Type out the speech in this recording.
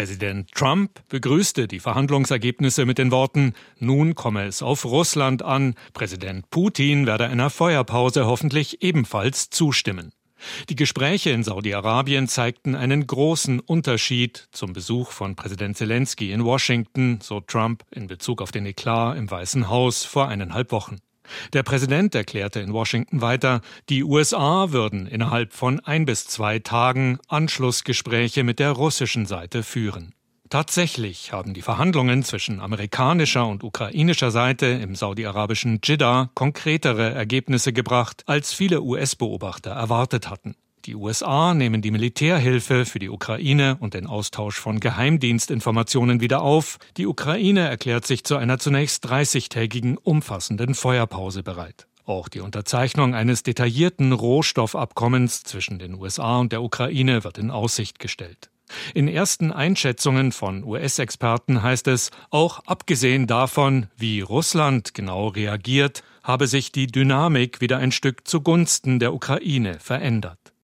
Präsident Trump begrüßte die Verhandlungsergebnisse mit den Worten: Nun komme es auf Russland an. Präsident Putin werde einer Feuerpause hoffentlich ebenfalls zustimmen. Die Gespräche in Saudi-Arabien zeigten einen großen Unterschied zum Besuch von Präsident Zelensky in Washington, so Trump in Bezug auf den Eklat im Weißen Haus vor 1,5 Wochen. Der Präsident erklärte in Washington weiter, die USA würden innerhalb von 1 bis 2 Tagen Anschlussgespräche mit der russischen Seite führen. Tatsächlich haben die Verhandlungen zwischen amerikanischer und ukrainischer Seite im saudi-arabischen Dschidda konkretere Ergebnisse gebracht, als viele US-Beobachter erwartet hatten. Die USA nehmen die Militärhilfe für die Ukraine und den Austausch von Geheimdienstinformationen wieder auf. Die Ukraine erklärt sich zu einer zunächst 30-tägigen umfassenden Feuerpause bereit. Auch die Unterzeichnung eines detaillierten Rohstoffabkommens zwischen den USA und der Ukraine wird in Aussicht gestellt. In ersten Einschätzungen von US-Experten heißt es, auch abgesehen davon, wie Russland genau reagiert, habe sich die Dynamik wieder ein Stück zugunsten der Ukraine verändert.